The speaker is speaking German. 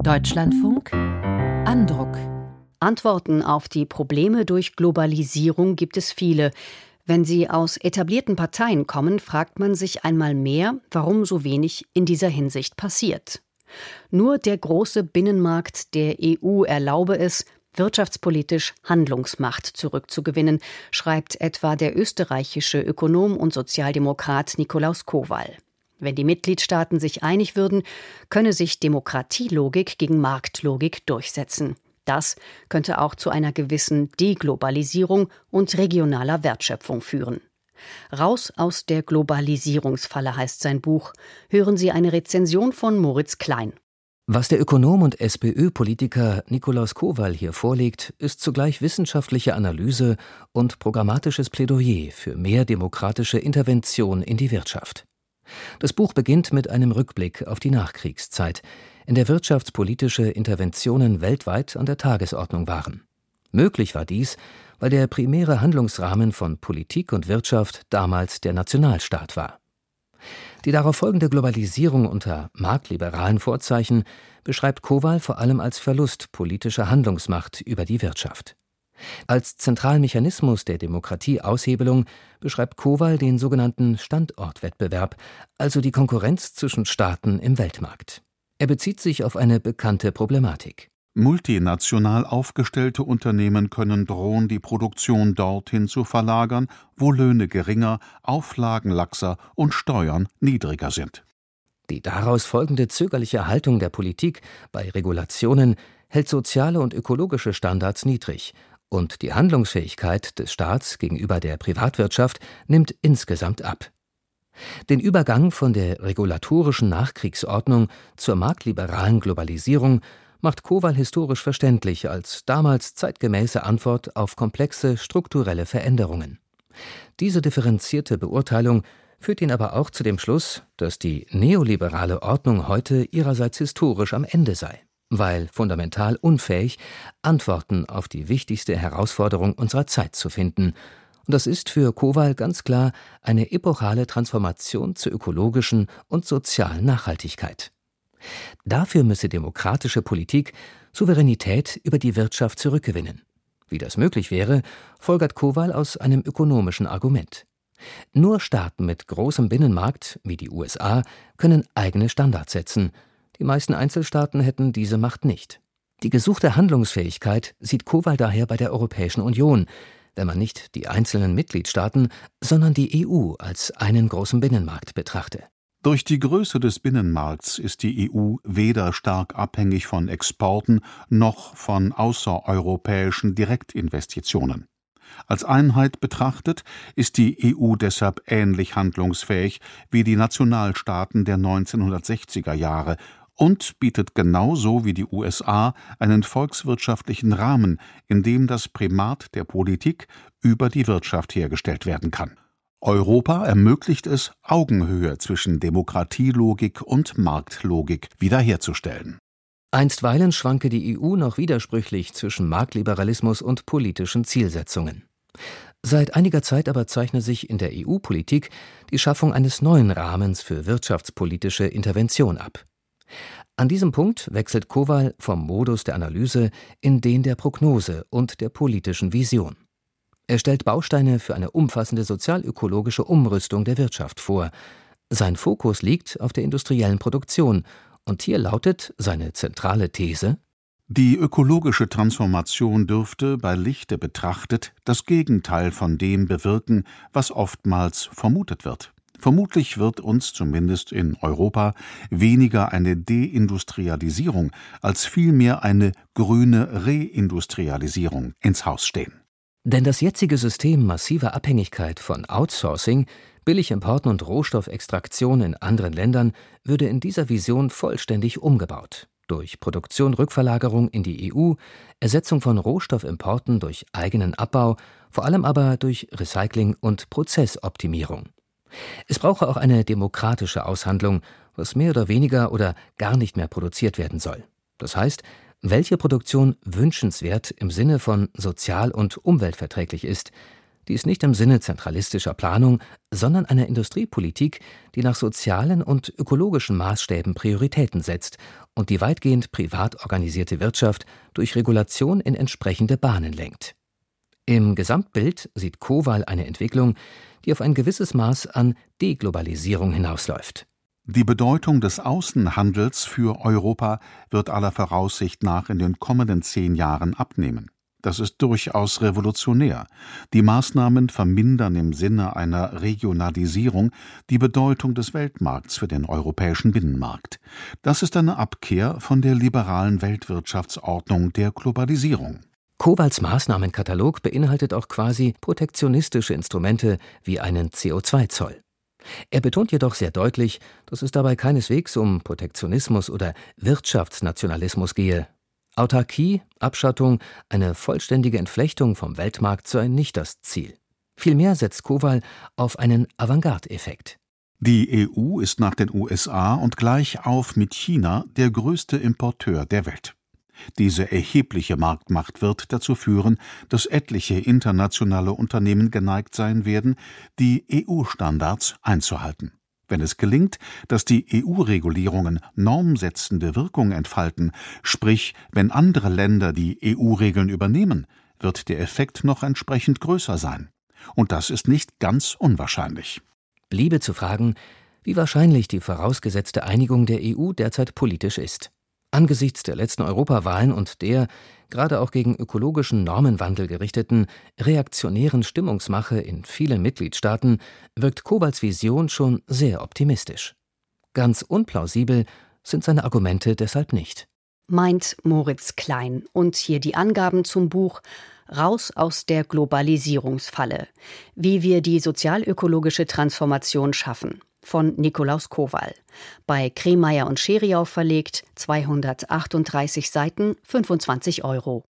Deutschlandfunk Andruck. Antworten auf die Probleme durch Globalisierung gibt es viele. Wenn sie aus etablierten Parteien kommen, fragt man sich einmal mehr, warum so wenig in dieser Hinsicht passiert. Nur der große Binnenmarkt der EU erlaube es, wirtschaftspolitisch Handlungsmacht zurückzugewinnen, schreibt etwa der österreichische Ökonom und Sozialdemokrat Nikolaus Kowal. Wenn die Mitgliedstaaten sich einig würden, könne sich Demokratielogik gegen Marktlogik durchsetzen. Das könnte auch zu einer gewissen Deglobalisierung und regionaler Wertschöpfung führen. Raus aus der Globalisierungsfalle heißt sein Buch. Hören Sie eine Rezension von Moritz Klein. Was der Ökonom und SPÖ-Politiker Nikolaus Kowal hier vorlegt, ist zugleich wissenschaftliche Analyse und programmatisches Plädoyer für mehr demokratische Intervention in die Wirtschaft. Das Buch beginnt mit einem Rückblick auf die Nachkriegszeit, in der wirtschaftspolitische Interventionen weltweit an der Tagesordnung waren. Möglich war dies, weil der primäre Handlungsrahmen von Politik und Wirtschaft damals der Nationalstaat war. Die darauf folgende Globalisierung unter marktliberalen Vorzeichen beschreibt Kowal vor allem als Verlust politischer Handlungsmacht über die Wirtschaft. Als zentralen Mechanismus der Demokratieaushebelung beschreibt Kowal den sogenannten Standortwettbewerb, also die Konkurrenz zwischen Staaten im Weltmarkt. Er bezieht sich auf eine bekannte Problematik. Multinational aufgestellte Unternehmen können drohen, die Produktion dorthin zu verlagern, wo Löhne geringer, Auflagen laxer und Steuern niedriger sind. Die daraus folgende zögerliche Haltung der Politik bei Regulationen hält soziale und ökologische Standards niedrig, und die Handlungsfähigkeit des Staats gegenüber der Privatwirtschaft nimmt insgesamt ab. Den Übergang von der regulatorischen Nachkriegsordnung zur marktliberalen Globalisierung macht Kowal historisch verständlich als damals zeitgemäße Antwort auf komplexe strukturelle Veränderungen. Diese differenzierte Beurteilung führt ihn aber auch zu dem Schluss, dass die neoliberale Ordnung heute ihrerseits historisch am Ende sei, weil fundamental unfähig, Antworten auf die wichtigste Herausforderung unserer Zeit zu finden. Und das ist für Kowal ganz klar eine epochale Transformation zur ökologischen und sozialen Nachhaltigkeit. Dafür müsse demokratische Politik Souveränität über die Wirtschaft zurückgewinnen. Wie das möglich wäre, folgert Kowal aus einem ökonomischen Argument. Nur Staaten mit großem Binnenmarkt, wie die USA, können eigene Standards setzen. Die meisten Einzelstaaten hätten diese Macht nicht. Die gesuchte Handlungsfähigkeit sieht Kowal daher bei der Europäischen Union, wenn man nicht die einzelnen Mitgliedstaaten, sondern die EU als einen großen Binnenmarkt betrachte. Durch die Größe des Binnenmarkts ist die EU weder stark abhängig von Exporten noch von außereuropäischen Direktinvestitionen. Als Einheit betrachtet ist die EU deshalb ähnlich handlungsfähig wie die Nationalstaaten der 1960er Jahre und bietet genauso wie die USA einen volkswirtschaftlichen Rahmen, in dem das Primat der Politik über die Wirtschaft hergestellt werden kann. Europa ermöglicht es, Augenhöhe zwischen Demokratielogik und Marktlogik wiederherzustellen. Einstweilen schwanke die EU noch widersprüchlich zwischen Marktliberalismus und politischen Zielsetzungen. Seit einiger Zeit aber zeichne sich in der EU-Politik die Schaffung eines neuen Rahmens für wirtschaftspolitische Intervention ab. An diesem Punkt wechselt Kowal vom Modus der Analyse in den der Prognose und der politischen Vision. Er stellt Bausteine für eine umfassende sozialökologische Umrüstung der Wirtschaft vor. Sein Fokus liegt auf der industriellen Produktion, und hier lautet seine zentrale These: Die ökologische Transformation dürfte, bei Lichte betrachtet, das Gegenteil von dem bewirken, was oftmals vermutet wird. Vermutlich wird uns, zumindest in Europa, weniger eine Deindustrialisierung als vielmehr eine grüne Reindustrialisierung ins Haus stehen. Denn das jetzige System massiver Abhängigkeit von Outsourcing, Billigimporten und Rohstoffextraktion in anderen Ländern würde in dieser Vision vollständig umgebaut. Durch Produktion-Rückverlagerung in die EU, Ersetzung von Rohstoffimporten durch eigenen Abbau, vor allem aber durch Recycling und Prozessoptimierung. Es brauche auch eine demokratische Aushandlung, was mehr oder weniger oder gar nicht mehr produziert werden soll. Das heißt, welche Produktion wünschenswert im Sinne von sozial und umweltverträglich ist. Die ist nicht im Sinne zentralistischer Planung, sondern einer Industriepolitik, die nach sozialen und ökologischen Maßstäben Prioritäten setzt und die weitgehend privat organisierte Wirtschaft durch Regulation in entsprechende Bahnen lenkt. Im Gesamtbild sieht Kowal eine Entwicklung, die auf ein gewisses Maß an Deglobalisierung hinausläuft. Die Bedeutung des Außenhandels für Europa wird aller Voraussicht nach in den kommenden 10 Jahren abnehmen. Das ist durchaus revolutionär. Die Maßnahmen vermindern im Sinne einer Regionalisierung die Bedeutung des Weltmarkts für den europäischen Binnenmarkt. Das ist eine Abkehr von der liberalen Weltwirtschaftsordnung der Globalisierung. Kowals Maßnahmenkatalog beinhaltet auch quasi protektionistische Instrumente wie einen CO2-Zoll. Er betont jedoch sehr deutlich, dass es dabei keineswegs um Protektionismus oder Wirtschaftsnationalismus gehe. Autarkie, Abschattung, eine vollständige Entflechtung vom Weltmarkt sei nicht das Ziel. Vielmehr setzt Kowal auf einen Avantgarde-Effekt. Die EU ist nach den USA und gleich auf mit China der größte Importeur der Welt. Diese erhebliche Marktmacht wird dazu führen, dass etliche internationale Unternehmen geneigt sein werden, die EU-Standards einzuhalten. Wenn es gelingt, dass die EU-Regulierungen normsetzende Wirkung entfalten, sprich, wenn andere Länder die EU-Regeln übernehmen, wird der Effekt noch entsprechend größer sein. Und das ist nicht ganz unwahrscheinlich. Bliebe zu fragen, wie wahrscheinlich die vorausgesetzte Einigung der EU derzeit politisch ist. Angesichts der letzten Europawahlen und der, gerade auch gegen ökologischen Normenwandel gerichteten, reaktionären Stimmungsmache in vielen Mitgliedstaaten, wirkt Kowals Vision schon sehr optimistisch. Ganz unplausibel sind seine Argumente deshalb nicht. Meint Moritz Klein. Und hier die Angaben zum Buch »Raus aus der Globalisierungsfalle. Wie wir die sozialökologische Transformation schaffen« von Nikolaus Kowal. Bei Kremeyer und Scheriau verlegt, 238 Seiten, 25 €.